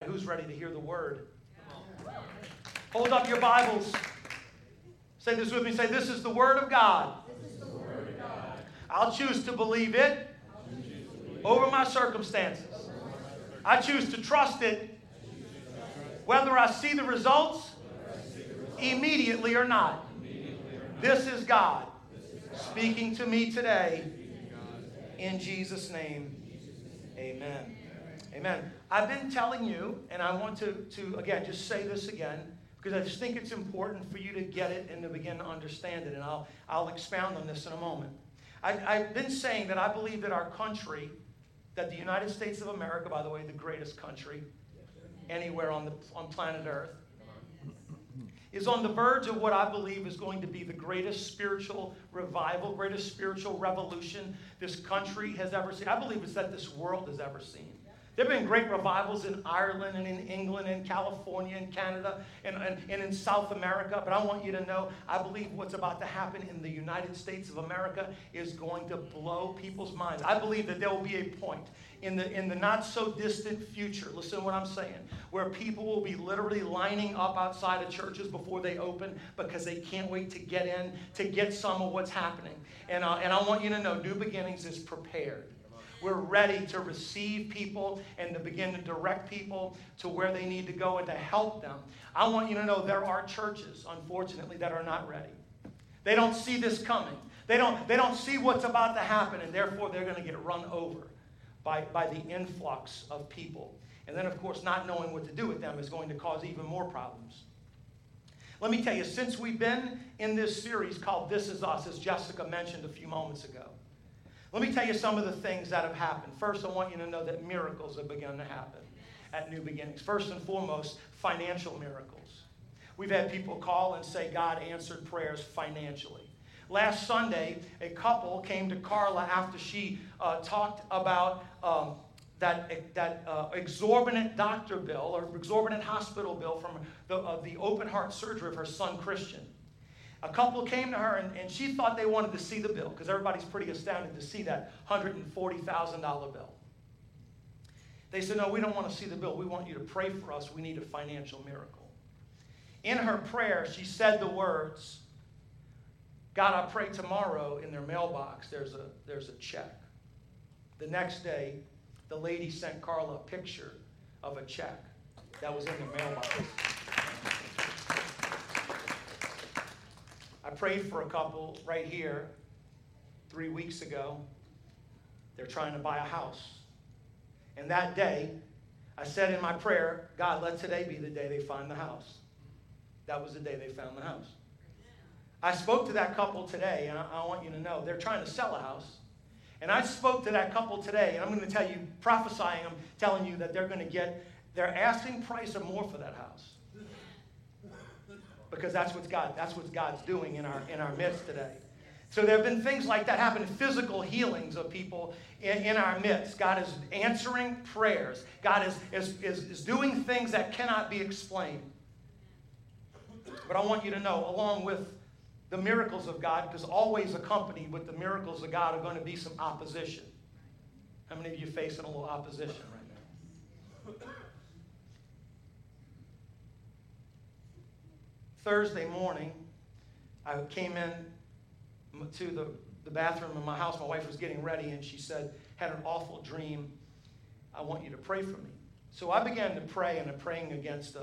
Who's ready to hear the word? Hold up your Bibles. Say this with me. Say, this is the word of God. This is the word of God. I'll choose to believe it over my circumstances. I choose to trust it whether I see the results immediately or not. This is God speaking to me today in Jesus' name. Amen. Amen. I've been telling you, and I want to again, just say this again, because I just think it's important for you to get it and to begin to understand it, and I'll expound on this in a moment. I've been saying that I believe that our country, that the United States of America, by the way, the greatest country anywhere on planet Earth, is on the verge of what I believe is going to be the greatest spiritual revival, greatest spiritual revolution this country has ever seen. I believe it's that this world has ever seen. There have been great revivals in Ireland and in England and California and Canada and in South America. But I want you to know, I believe what's about to happen in the United States of America is going to blow people's minds. I believe that there will be a point in the not so distant future, listen to what I'm saying, where people will be literally lining up outside of churches before they open because they can't wait to get in, to get some of what's happening. And I want you to know, New Beginnings is prepared. We're ready to receive people and to begin to direct people to where they need to go and to help them. I want you to know there are churches, unfortunately, that are not ready. They don't see this coming. They don't see what's about to happen, and therefore they're going to get run over by the influx of people. And then, of course, not knowing what to do with them is going to cause even more problems. Let me tell you, since we've been in this series called This Is Us, as Jessica mentioned a few moments ago, let me tell you some of the things that have happened. First, I want you to know that miracles have begun to happen at New Beginnings. First and foremost, financial miracles. We've had people call and say God answered prayers financially. Last Sunday, a couple came to Carla after she talked about that exorbitant doctor bill or exorbitant hospital bill from the open heart surgery of her son Christian. A couple came to her, and she thought they wanted to see the bill, because everybody's pretty astounded to see that $140,000 bill. They said, no, we don't want to see the bill. We want you to pray for us. We need a financial miracle. In her prayer, she said the words, God, I pray tomorrow in their mailbox there's a check. The next day, the lady sent Carla a picture of a check that was in the mailbox. I prayed for a couple right here 3 weeks ago. They're trying to buy a house. And that day, I said in my prayer, God, let today be the day they find the house. That was the day they found the house. I spoke to that couple today, and I want you to know, they're trying to sell a house. And I spoke to that couple today, and I'm going to tell you, prophesying, I'm telling you that they're going to get their asking price or more for that house. Because that's what God's doing in our midst today. So there have been things like that happen, physical healings of people in our midst. God is answering prayers. God is doing things that cannot be explained. But I want you to know, along with the miracles of God, because always accompanied with the miracles of God are going to be some opposition. How many of you are facing a little opposition right now? Thursday morning, I came in to the bathroom in my house. My wife was getting ready, and she said, had an awful dream. I want you to pray for me. So I began to pray, and I'm praying against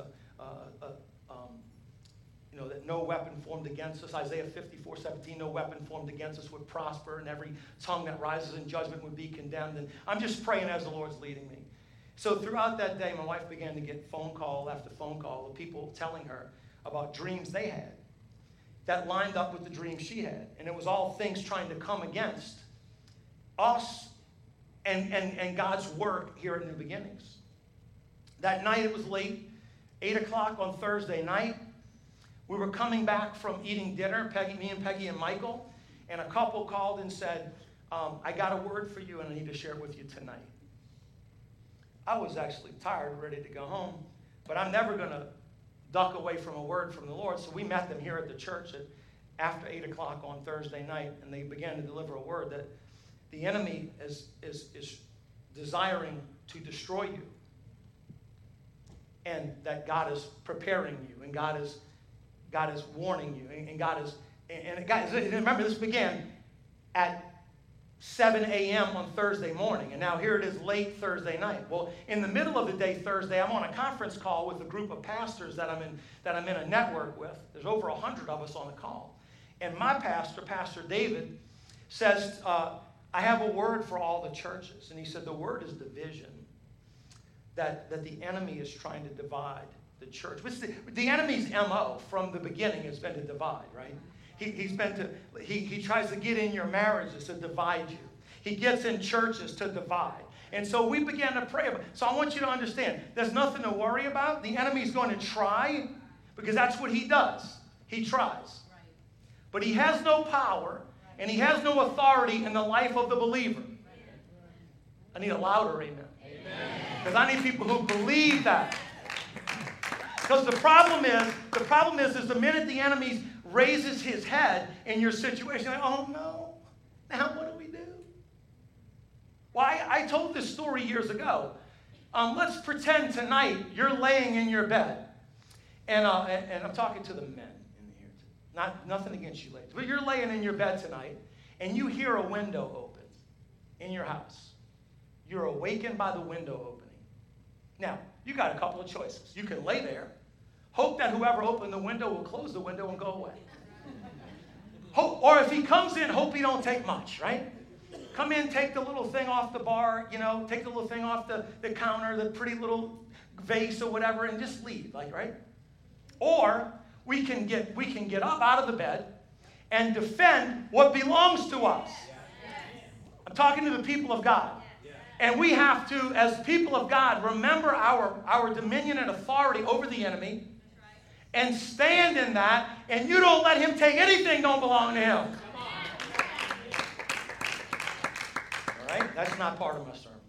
that no weapon formed against us. Isaiah 54:17, no weapon formed against us would prosper, and every tongue that rises in judgment would be condemned. And I'm just praying as the Lord's leading me. So throughout that day, my wife began to get phone call after phone call of people telling her about dreams they had that lined up with the dreams she had. And it was all things trying to come against us and God's work here at New Beginnings. That night, it was late, 8 o'clock on Thursday night. We were coming back from eating dinner, me and Peggy and Michael, and a couple called and said, I got a word for you and I need to share it with you tonight. I was actually tired, ready to go home, but I'm never going to duck away from a word from the Lord. So we met them here at the church after 8 o'clock on Thursday night, and they began to deliver a word that the enemy is desiring to destroy you. and that God is preparing you, and God is warning you, and God is, and guys, remember, this began at 7 a.m. on Thursday morning, and now here it is late Thursday night. Well, in the middle of the day Thursday, I'm on a conference call with a group of pastors that I'm in a network with. There's over 100 of us on the call, and my pastor, Pastor David, says, I have a word for all the churches, and he said the word is division. That the enemy is trying to divide the church. The enemy's MO from the beginning has been to divide, right? He tries to get in your marriages to divide you. He gets in churches to divide. And so we began to pray about it. So I want you to understand, there's nothing to worry about. The enemy's going to try, because that's what he does. He tries. But he has no power, and he has no authority in the life of the believer. I need a louder amen. Because I need people who believe that. Because the problem is the minute the enemy raises his head in your situation, like, oh no, now what do we do? Well, I told this story years ago. Let's pretend tonight you're laying in your bed, and I'm talking to the men in here. Nothing against you ladies, but you're laying in your bed tonight, and you hear a window open in your house. You're awakened by the window opening. Now, you got a couple of choices. You can lay there, hope that whoever opened the window will close the window and go away. Or if he comes in, hope he don't take much, right? Come in, take the little thing off the bar, take the little thing off the counter, the pretty little vase or whatever, and just leave, right? Or we can get up out of the bed and defend what belongs to us. I'm talking to the people of God. And we have to, as people of God, remember our dominion and authority over the enemy and stand in that, and you don't let him take anything don't belong to him. All right? That's not part of my sermon.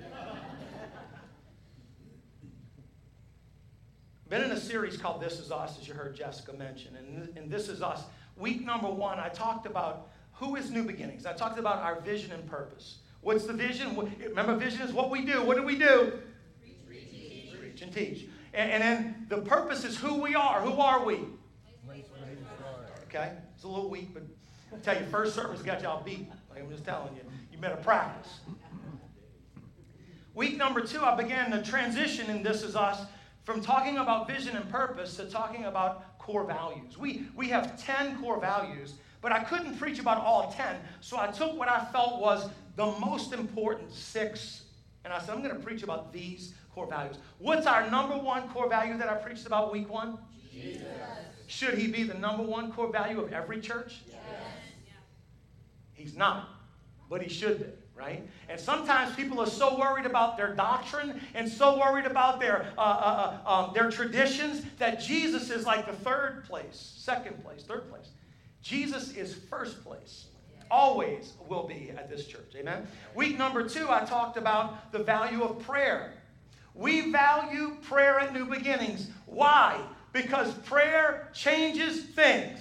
Been in a series called This Is Us, as you heard Jessica mention. And This Is Us, week number 1, I talked about who is New Beginnings. I talked about our vision and purpose. What's the vision? Remember, vision is what we do. What do we do? Preach and teach. And then the purpose is who we are. Who are we? Okay? It's a little weak, but I tell you, first service got y'all beat. Like I'm just telling you. You better practice. Week number 2, I began the transition in This Is Us from talking about vision and purpose to talking about core values. We have 10 core values, but I couldn't preach about all 10, so I took what I felt was the most important 6, and I said, I'm going to preach about these core values. What's our number 1 core value that I preached about week 1? Jesus. Should he be the number 1 core value of every church? Yes. He's not, but he should be, right? And sometimes people are so worried about their doctrine and so worried about their traditions that Jesus is like the 3rd place, 2nd place, 3rd place. Jesus is 1st place. Always will be at this church. Amen? Week number 2, I talked about the value of prayer. We value prayer at New Beginnings. Why? Because prayer changes things.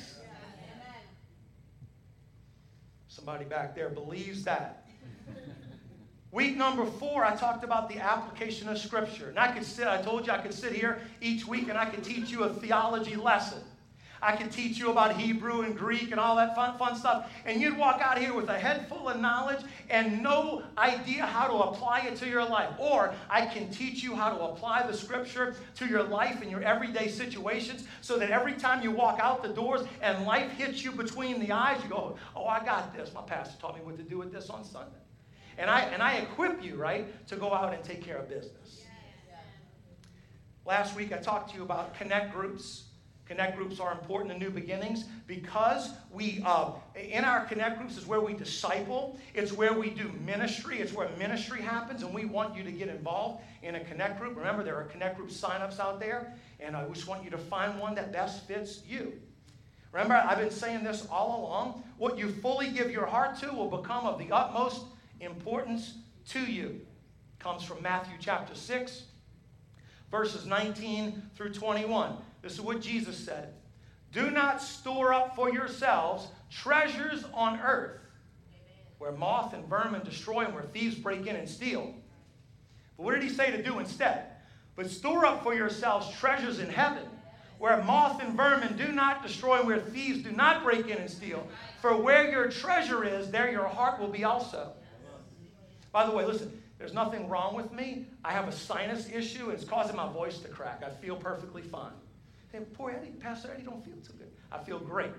Somebody back there believes that. Week number 4, I talked about the application of Scripture. And I told you I could sit here each week and I could teach you a theology lesson. I could teach you about Hebrew and Greek and all that fun stuff. And you'd walk out here with a head full of knowledge and no idea how to apply it to your life. Or I can teach you how to apply the Scripture to your life and your everyday situations so that every time you walk out the doors and life hits you between the eyes, you go, oh, I got this. My pastor taught me what to do with this on Sunday. And I equip you, right, to go out and take care of business. Last week I talked to you about connect groups. Connect groups are important in New Beginnings because in our connect groups is where we disciple. It's where we do ministry. It's where ministry happens, and we want you to get involved in a connect group. Remember, there are connect group sign-ups out there, and I just want you to find one that best fits you. Remember, I've been saying this all along. What you fully give your heart to will become of the utmost importance to you. It comes from Matthew chapter 6, verses 19 through 21. This is what Jesus said. Do not store up for yourselves treasures on earth, where moth and vermin destroy and where thieves break in and steal. But what did he say to do instead? But store up for yourselves treasures in heaven, where moth and vermin do not destroy, where thieves do not break in and steal. For where your treasure is, there your heart will be also. By the way, listen, there's nothing wrong with me. I have a sinus issue, and it's causing my voice to crack. I feel perfectly fine. Hey, poor Eddie, Pastor Eddie don't feel too good. I feel great.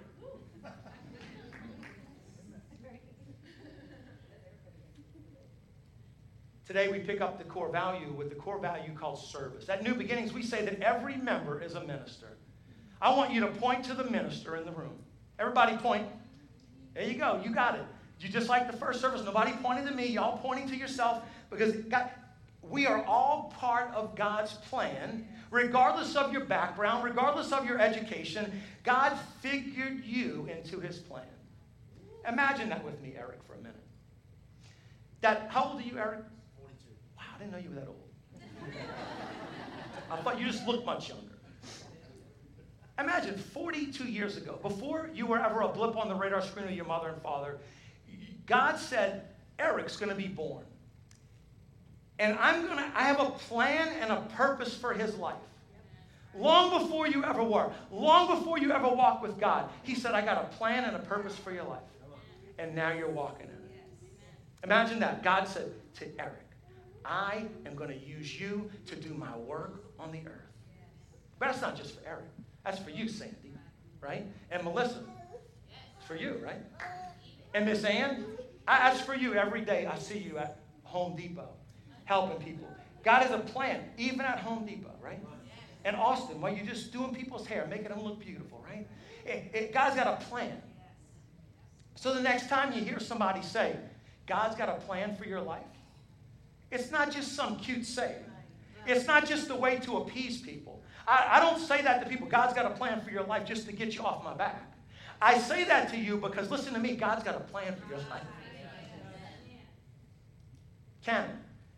Today we pick up the core value with the core value called service. At New Beginnings, we say that every member is a minister. I want you to point to the minister in the room. Everybody point. There you go. You got it. You just like the first service. Nobody pointing to me. Y'all pointing to yourself, because God, we are all part of God's plan. Regardless of your background, regardless of your education, God figured you into his plan. Imagine that with me, Eric, for a minute. How old are you, Eric? 42. Wow, I didn't know you were that old. I thought you just looked much younger. Imagine 42 years ago, before you were ever a blip on the radar screen of your mother and father, God said, Eric's going to be born. And I have a plan and a purpose for his life. Long before you ever were, long before you ever walked with God, he said, I got a plan and a purpose for your life. And now you're walking in it. Imagine that. God said to Eric, I am going to use you to do my work on the earth. But that's not just for Eric. That's for you, Sandy, right? And Melissa. It's for you, right? And Miss Ann, that's for you every day. I see you at Home Depot helping people. God has a plan, even at Home Depot, right? And Austin, while you're just doing people's hair, making them look beautiful, right? God's got a plan. So the next time you hear somebody say, God's got a plan for your life, it's not just some cute saying. It's not just a way to appease people. I don't say that to people, God's got a plan for your life just to get you off my back. I say that to you because, listen to me, God's got a plan for your life. Cannon.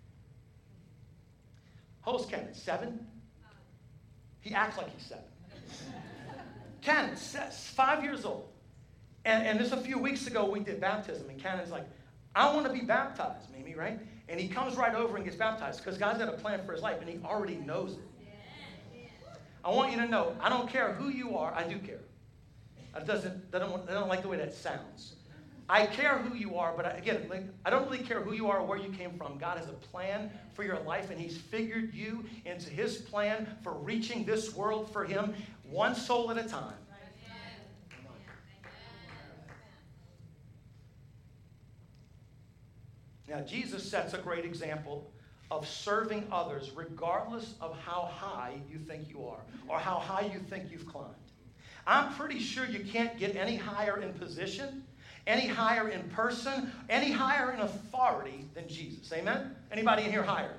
How old's Cannon? 7? He acts like he's 7. Cannon, 5 years old. And just a few weeks ago, we did baptism. And Cannon's like, I want to be baptized, Mimi, right? And he comes right over and gets baptized because God's got a plan for his life, and he already knows it. I want you to know, I don't care who you are. I do care. I don't like the way that sounds. I care who you are, but I don't really care who you are or where you came from. God has a plan for your life, and he's figured you into his plan for reaching this world for him, one soul at a time. Now, Jesus sets a great example of serving others regardless of how high you think you are or how high you think you've climbed. I'm pretty sure you can't get any higher in position, any higher in person, any higher in authority than Jesus. Amen? Anybody in here higher?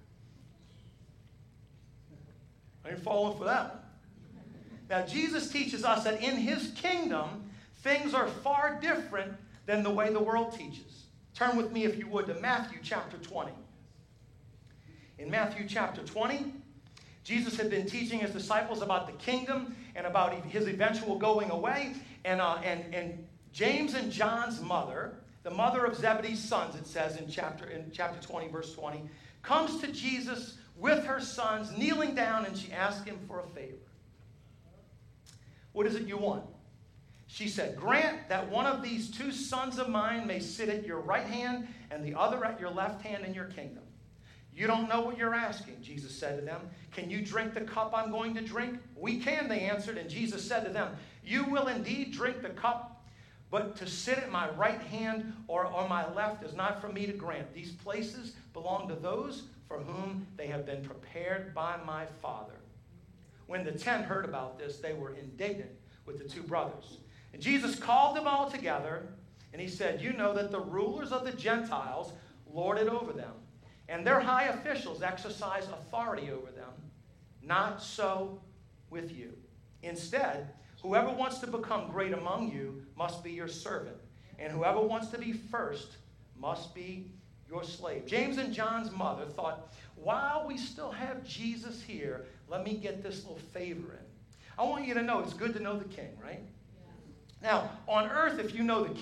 I ain't falling for that one. Now, Jesus teaches us that in his kingdom, things are far different than the way the world teaches. Turn with me, if you would, to Matthew chapter 20. In Matthew chapter 20, Jesus had been teaching his disciples about the kingdom and about his eventual going away. And James and John's mother, the mother of Zebedee's sons, it says in chapter 20, verse 20, comes to Jesus with her sons, kneeling down, and she asks him for a favor. What is it you want? She said, grant that one of these 2 sons of mine may sit at your right hand and the other at your left hand in your kingdom. You don't know what you're asking, Jesus said to them. Can you drink the cup I'm going to drink? We can, they answered. And Jesus said to them, you will indeed drink the cup, but to sit at my right hand or on my left is not for me to grant. These places belong to those for whom they have been prepared by my Father. When the 10 heard about this, they were indignant with the 2 brothers. And Jesus called them all together, and he said, you know that the rulers of the Gentiles lord it over them, and their high officials exercise authority over them. Not so with you. Instead, whoever wants to become great among you must be your servant, and whoever wants to be first must be your slave. James and John's mother thought, while we still have Jesus here, let me get this little favor in. I want you to know it's good to know the king, right? Now, on earth, if you know the king,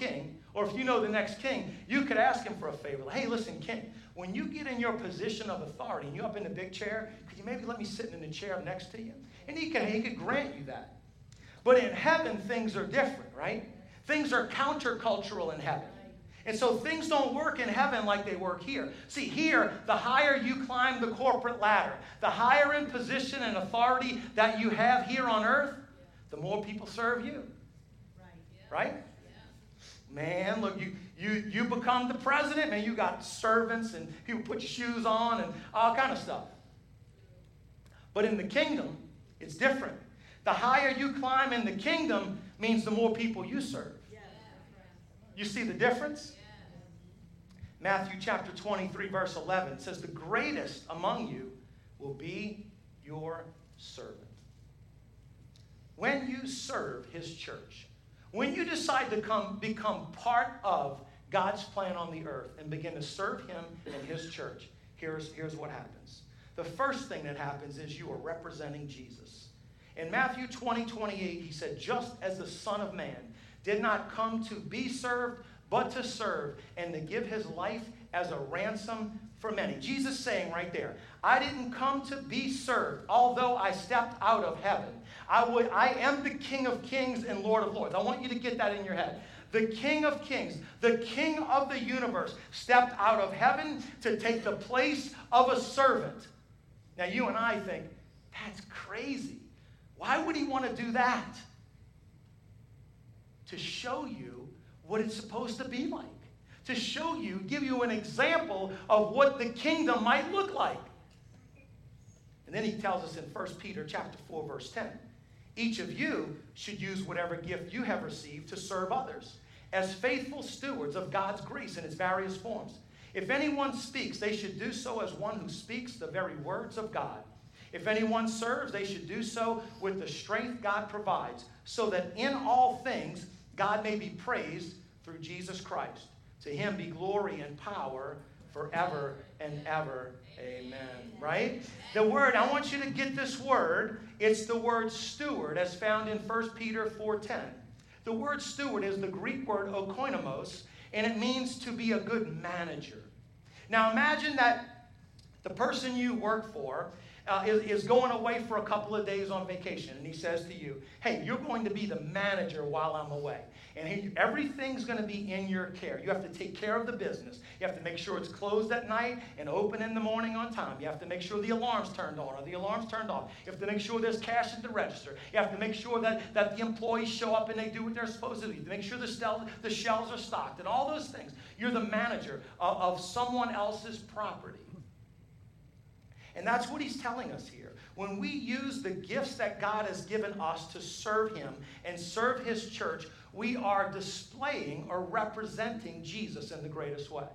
Or if you know the next king, you could ask him for a favor. Hey, listen, king, when you get in your position of authority and you're up in the big chair, could you maybe let me sit in the chair next to you? And he could grant you that. But in heaven, things are different, right? Things are countercultural in heaven. And so things don't work in heaven like they work here. See, here, the higher you climb the corporate ladder, the higher in position and authority that you have here on earth, the more people serve you. Right? Man, look, you become the president, man, you got servants and people put your shoes on and all kind of stuff. But in the kingdom, it's different. The higher you climb in the kingdom means the more people you serve. You see the difference? Matthew chapter 23, verse 11 says, the greatest among you will be your servant. When you serve his church, when you decide to become part of God's plan on the earth and begin to serve him and his church, here's what happens. The first thing that happens is you are representing Jesus. In Matthew 20:28, he said, just as the Son of Man did not come to be served, but to serve and to give his life as a ransom for many. Jesus saying right there, I didn't come to be served, although I stepped out of heaven. I am the King of Kings and Lord of Lords. I want you to get that in your head. The King of Kings, the King of the universe, stepped out of heaven to take the place of a servant. Now you and I think, that's crazy. Why would he want to do that? To show you what it's supposed to be like. To show you, give you an example of what the kingdom might look like. And then he tells us in 1 Peter chapter 4, verse 10, each of you should use whatever gift you have received to serve others as faithful stewards of God's grace in its various forms. If anyone speaks, they should do so as one who speaks the very words of God. If anyone serves, they should do so with the strength God provides, so that in all things God may be praised through Jesus Christ. To him be glory and power forever and ever. Amen. Right? The word, I want you to get this word. It's the word steward as found in 1 Peter 4:10. The word steward is the Greek word oikonomos, and it means to be a good manager. Now imagine that the person you work for is going away for a couple of days on vacation, and he says to you, hey, you're going to be the manager while I'm away. And everything's going to be in your care. You have to take care of the business. You have to make sure it's closed at night and open in the morning on time. You have to make sure the alarm's turned on or the alarm's turned off. You have to make sure there's cash at the register. You have to make sure that the employees show up and they do what they're supposed to do. You have to make sure the shelves are stocked and all those things. You're the manager of someone else's property. And that's what he's telling us here. When we use the gifts that God has given us to serve him and serve his church, we are displaying or representing Jesus in the greatest way.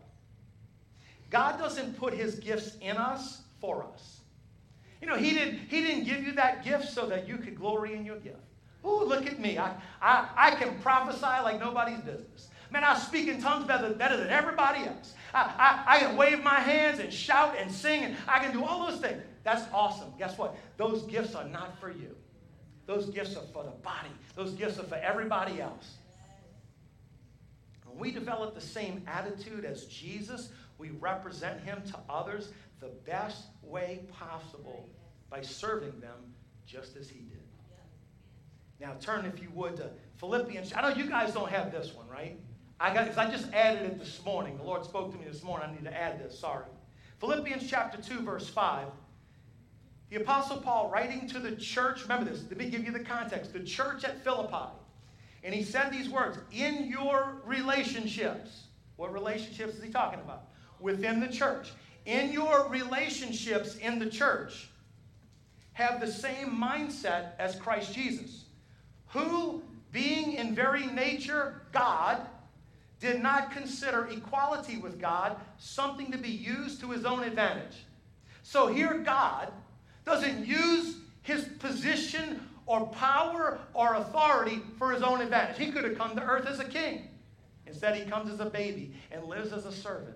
God doesn't put his gifts in us for us. You know, he didn't give you that gift so that you could glory in your gift. Oh, look at me. I can prophesy like nobody's business. Man, I speak in tongues better than everybody else. I can wave my hands and shout and sing, and I can do all those things. That's awesome. Guess what? Those gifts are not for you. Those gifts are for the body. Those gifts are for everybody else. When we develop the same attitude as Jesus, we represent him to others the best way possible by serving them just as he did. Now turn, if you would, to Philippians. I know you guys don't have this one, right? I just added it this morning. The Lord spoke to me this morning. I need to add this. Sorry. Philippians chapter 2, verse 5. The Apostle Paul writing to the church. Remember this. Let me give you the context. The church at Philippi. And he said these words. In your relationships. What relationships is he talking about? Within the church. In your relationships in the church. Have the same mindset as Christ Jesus. Who, being in very nature God, did not consider equality with God something to be used to his own advantage. So here God doesn't use his position or power or authority for his own advantage. He could have come to earth as a king. Instead, he comes as a baby and lives as a servant.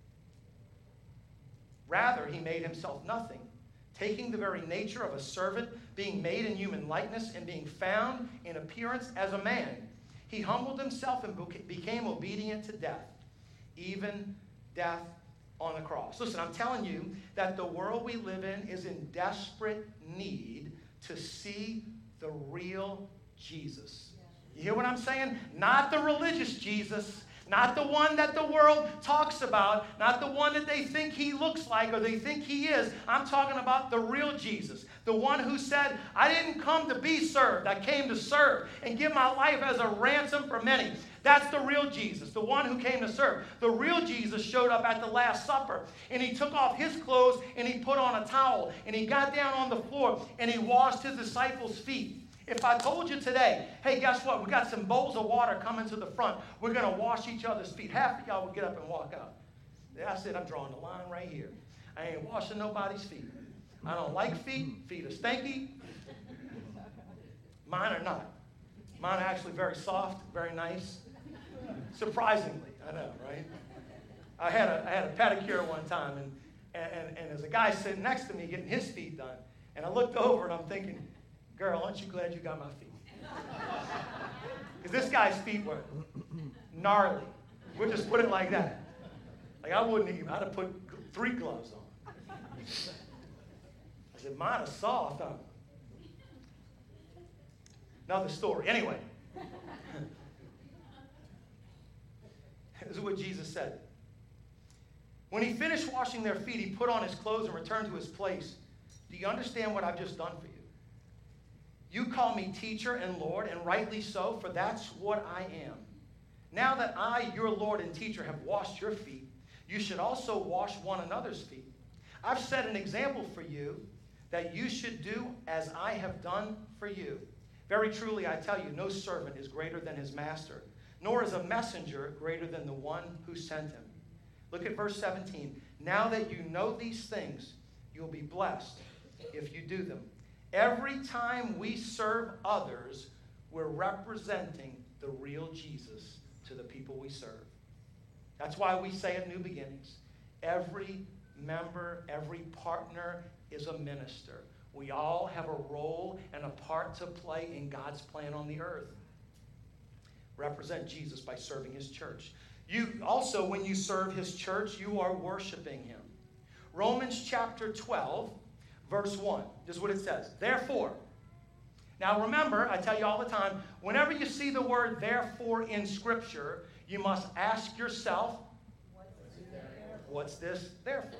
Rather, he made himself nothing, taking the very nature of a servant, being made in human likeness, and being found in appearance as a man. He humbled himself and became obedient to death, even death on the cross. Listen, I'm telling you that the world we live in is in desperate need to see the real Jesus. You hear what I'm saying? Not the religious Jesus, not the one that the world talks about, not the one that they think he looks like or they think he is. I'm talking about the real Jesus, the one who said, I didn't come to be served. I came to serve and give my life as a ransom for many. That's the real Jesus, the one who came to serve. The real Jesus showed up at the Last Supper, and he took off his clothes and he put on a towel, and he got down on the floor and he washed his disciples' feet. If I told you today, hey, guess what? We got some bowls of water coming to the front. We're going to wash each other's feet. Half of y'all would get up and walk out. I said, I'm drawing the line right here. I ain't washing nobody's feet. I don't like feet. Feet are stanky. Mine are not. Mine are actually very soft, very nice. Surprisingly, I know, right? I had a pedicure one time, and there's a guy sitting next to me getting his feet done. And I looked over, and I'm thinking, girl, aren't you glad you got my feet? Because this guy's feet were gnarly. We'll just put it like that. Like I wouldn't even, I'd have put 3 gloves on. I said, mine are soft, huh? Another story. Anyway. This is what Jesus said. When he finished washing their feet, he put on his clothes and returned to his place. Do you understand what I've just done for you? You call me teacher and Lord, and rightly so, for that's what I am. Now that I, your Lord and teacher, have washed your feet, you should also wash one another's feet. I've set an example for you that you should do as I have done for you. Very truly, I tell you, no servant is greater than his master, nor is a messenger greater than the one who sent him. Look at verse 17. Now that you know these things, you'll be blessed if you do them. Every time we serve others, we're representing the real Jesus to the people we serve. That's why we say at New Beginnings, every member, every partner is a minister. We all have a role and a part to play in God's plan on the earth. Represent Jesus by serving his church. You also, when you serve his church, you are worshiping him. Romans chapter 12, verse 1. This is what it says. Therefore. Now remember, I tell you all the time, whenever you see the word therefore in Scripture, you must ask yourself, what's this therefore?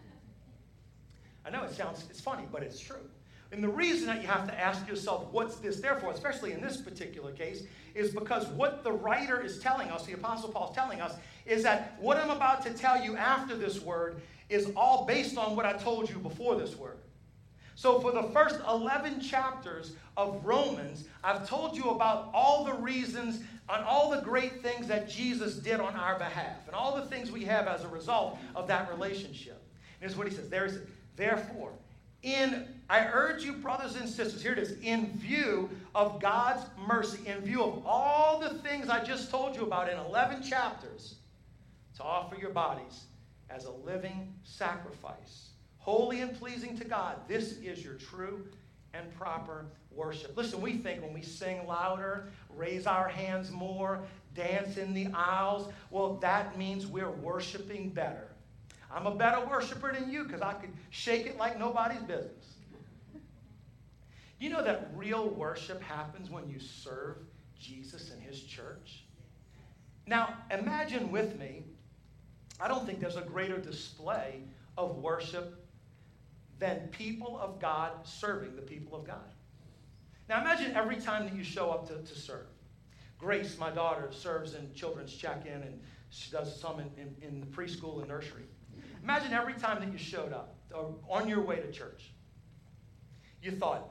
I know it's funny, but it's true. And the reason that you have to ask yourself, what's this therefore, especially in this particular case, is because what the writer is telling us, the Apostle Paul is telling us, is that what I'm about to tell you after this word is all based on what I told you before this word. So for the first 11 chapters of Romans, I've told you about all the reasons and all the great things that Jesus did on our behalf and all the things we have as a result of that relationship. And here's what he says. Therefore, I urge you, brothers and sisters, here it is, in view of God's mercy, in view of all the things I just told you about in 11 chapters, to offer your bodies as a living sacrifice, holy and pleasing to God. This is your true and proper worship. Listen, we think when we sing louder, raise our hands more, dance in the aisles, well, that means we're worshiping better. I'm a better worshiper than you because I could shake it like nobody's business. You know that real worship happens when you serve Jesus and his church? Now, imagine with me, I don't think there's a greater display of worship than people of God serving the people of God. Now, imagine every time that you show up to serve. Grace, my daughter, serves in children's check-in, and she does some in the preschool and nursery. Imagine every time that you showed up or on your way to church, you thought,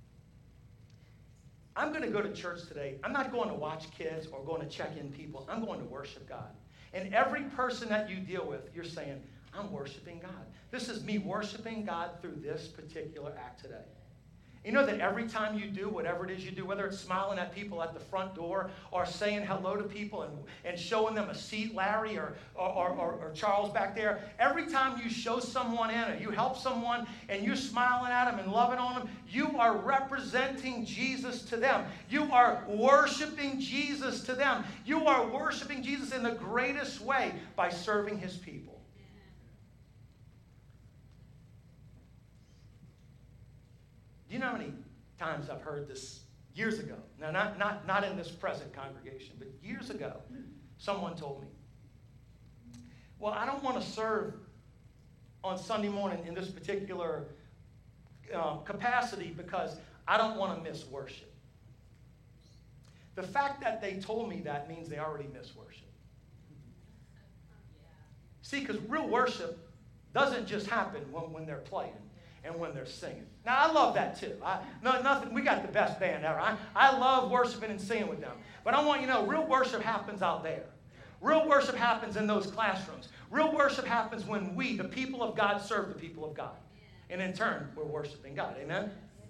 I'm going to go to church today. I'm not going to watch kids or going to check in people. I'm going to worship God. And every person that you deal with, you're saying, I'm worshiping God. This is me worshiping God through this particular act today. You know that every time you do whatever it is you do, whether it's smiling at people at the front door or saying hello to people and showing them a seat, Larry or Charles back there, every time you show someone in or you help someone and you're smiling at them and loving on them, you are representing Jesus to them. You are worshiping Jesus to them. You are worshiping Jesus in the greatest way by serving his people. Do you know how many times I've heard this years ago? Now, not in this present congregation, but years ago, someone told me, well, I don't want to serve on Sunday morning in this particular capacity because I don't want to miss worship. The fact that they told me that means they already miss worship. See, because real worship doesn't just happen when they're playing and when they're singing. Now, I love that too. We got the best band ever. I love worshiping and singing with them. But I want you to know, real worship happens out there. Real worship happens in those classrooms. Real worship happens when we, the people of God, serve the people of God. And in turn, we're worshiping God. Amen?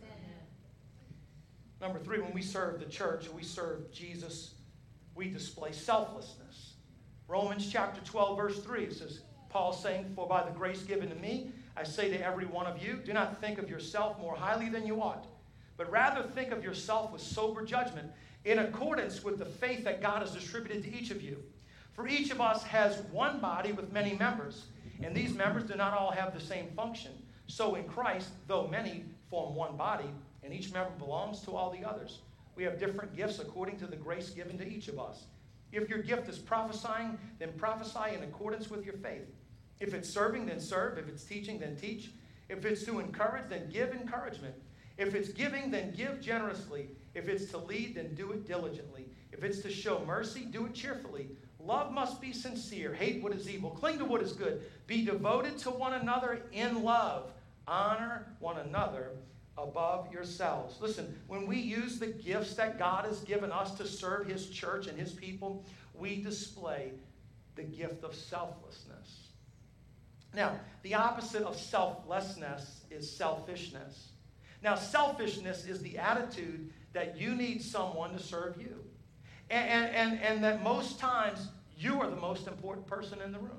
Number 3, when we serve the church, we serve Jesus, we display selflessness. Romans chapter 12, verse 3, it says, Paul saying, for by the grace given to me, I say to every one of you, do not think of yourself more highly than you ought, but rather think of yourself with sober judgment in accordance with the faith that God has distributed to each of you. For each of us has one body with many members, and these members do not all have the same function. So in Christ, though many form one body, and each member belongs to all the others, we have different gifts according to the grace given to each of us. If your gift is prophesying, then prophesy in accordance with your faith. If it's serving, then serve. If it's teaching, then teach. If it's to encourage, then give encouragement. If it's giving, then give generously. If it's to lead, then do it diligently. If it's to show mercy, do it cheerfully. Love must be sincere. Hate what is evil. Cling to what is good. Be devoted to one another in love. Honor one another above yourselves. Listen, when we use the gifts that God has given us to serve his church and his people, we display the gift of selflessness. Now, the opposite of selflessness is selfishness. Now, selfishness is the attitude that you need someone to serve you. And that most times, you are the most important person in the room.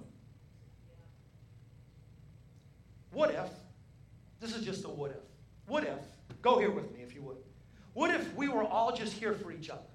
What if, this is just a what if. What if, go here with me if you would. What if we were all just here for each other?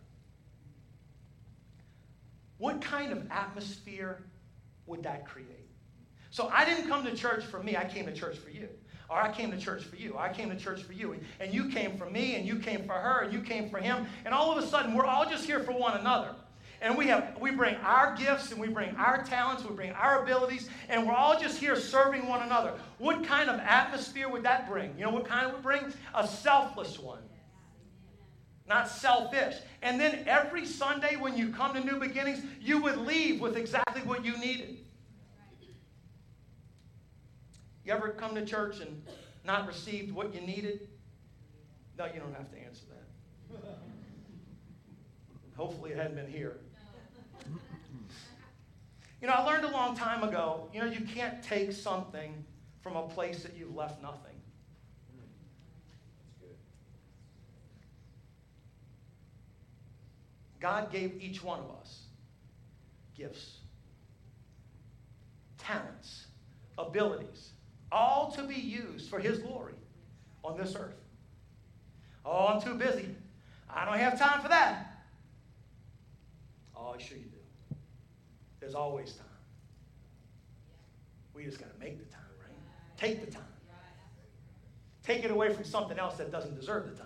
What kind of atmosphere would that create? So I didn't come to church for me, I came to church for you. Or I came to church for you. Or I came to church for you. And you came for me, and you came for her, and you came for him. And all of a sudden, we're all just here for one another. And we bring our gifts, and we bring our talents, we bring our abilities, and we're all just here serving one another. What kind of atmosphere would that bring? You know what kind it would bring? A selfless one. Not selfish. And then every Sunday when you come to New Beginnings, you would leave with exactly what you needed. You ever come to church and not received what you needed? No, you don't have to answer that. Hopefully it hadn't been here. You know, I learned a long time ago, you know, you can't take something from a place that you've left nothing. God gave each one of us gifts, talents, abilities, all to be used for his glory on this earth. Oh, I'm too busy. I don't have time for that. Oh, sure you do. There's always time. We just got to make the time, right? Take the time. Take it away from something else that doesn't deserve the time.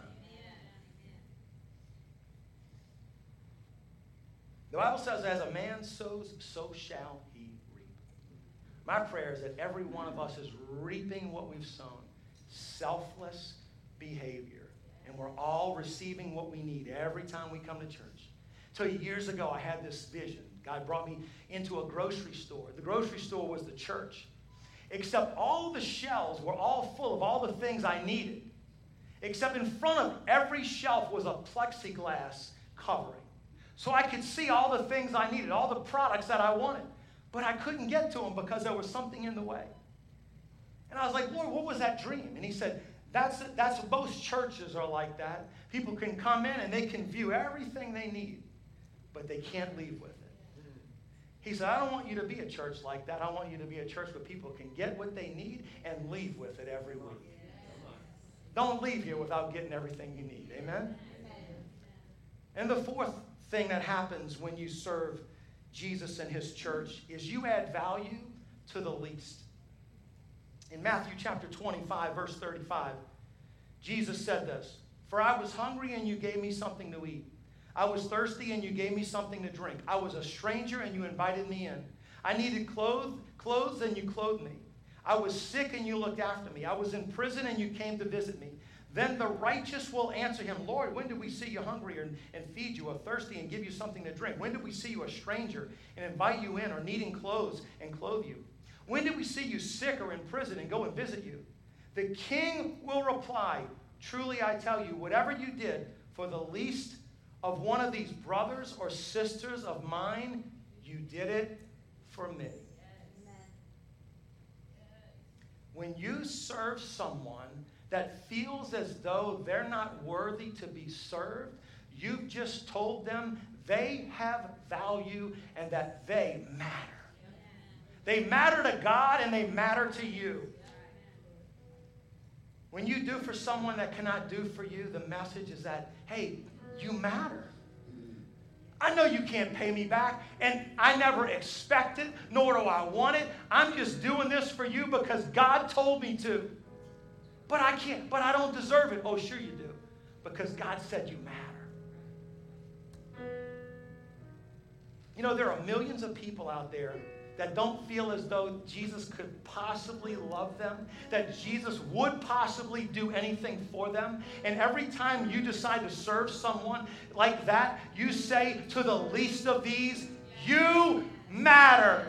The Bible says, as a man sows, so shall he reap. My prayer is that every one of us is reaping what we've sown. Selfless behavior. And we're all receiving what we need every time we come to church. So years ago, I had this vision. God brought me into a grocery store. The grocery store was the church. Except all the shelves were all full of all the things I needed. Except in front of every shelf was a plexiglass covering. So I could see all the things I needed, all the products that I wanted. But I couldn't get to them because there was something in the way. And I was like, Lord, what was that dream? And he said, That's most churches are like that. People can come in and they can view everything they need, but they can't leave with it. He said, I don't want you to be a church like that. I want you to be a church where people can get what they need and leave with it every week. Don't leave here without getting everything you need. Amen? And the fourth thing that happens when you serve Jesus and his church is you add value to the least. In Matthew chapter 25, verse 35, Jesus said this, "For I was hungry and you gave me something to eat. I was thirsty and you gave me something to drink. I was a stranger and you invited me in. I needed clothes and you clothed me. I was sick and you looked after me. I was in prison and you came to visit me." Then the righteous will answer him, "Lord, when did we see you hungry and feed you, or thirsty and give you something to drink? When did we see you a stranger and invite you in, or needing clothes and clothe you? When did we see you sick or in prison and go and visit you?" The king will reply, "Truly I tell you, whatever you did for the least of one of these brothers or sisters of mine, you did it for me." When you serve someone that feels as though they're not worthy to be served, you've just told them they have value and that they matter. They matter to God and they matter to you. When you do for someone that cannot do for you, the message is that, hey, you matter. I know you can't pay me back, and I never expect it, nor do I want it. I'm just doing this for you because God told me to. But I can't, but I don't deserve it. Oh, sure you do, because God said you matter. You know, there are millions of people out there that don't feel as though Jesus could possibly love them, that Jesus would possibly do anything for them. And every time you decide to serve someone like that, you say to the least of these, you matter.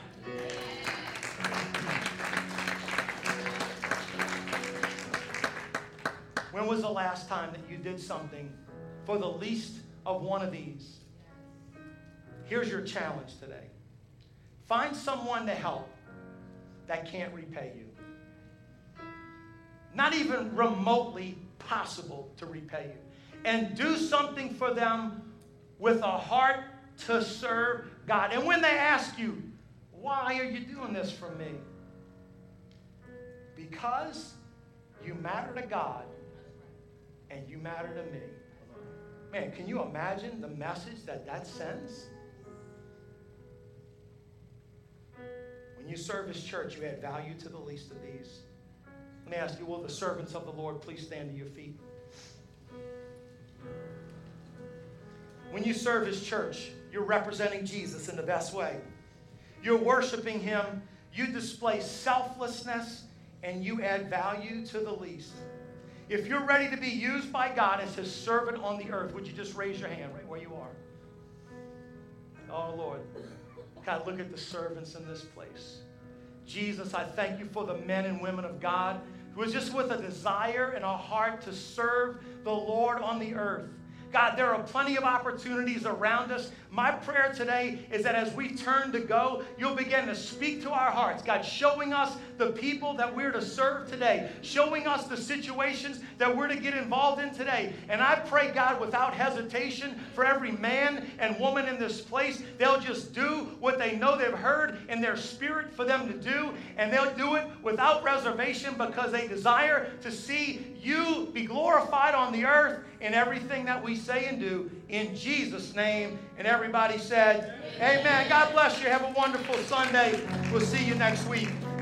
When was the last time that you did something for the least of one of these? Here's your challenge today. Find someone to help that can't repay you. Not even remotely possible to repay you. And do something for them with a heart to serve God. And when they ask you, why are you doing this for me? Because you matter to God and you matter to me. Man, can you imagine the message that sends? When you serve his church, you add value to the least of these. Let me ask you, will the servants of the Lord please stand to your feet? When you serve his church, you're representing Jesus in the best way. You're worshiping him. You display selflessness, and you add value to the least. If you're ready to be used by God as his servant on the earth, would you just raise your hand right where you are? Oh, Lord. God, look at the servants in this place. Jesus, I thank you for the men and women of God who is just with a desire and a heart to serve the Lord on the earth. God, there are plenty of opportunities around us. My prayer today is that as we turn to go, you'll begin to speak to our hearts. God, showing us the people that we're to serve today, showing us the situations that we're to get involved in today. And I pray, God, without hesitation, for every man and woman in this place, they'll just do what they know they've heard in their spirit for them to do, and they'll do it without reservation because they desire to see you be glorified on the earth in everything that we say and do. In Jesus' name. And everybody said, amen. God bless you. Have a wonderful Sunday. We'll see you next week.